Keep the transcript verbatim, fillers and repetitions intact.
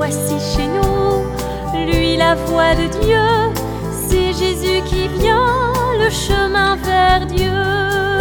voici chez nous, lui la voix de Dieu, c'est Jésus qui vient, le chemin vers Dieu.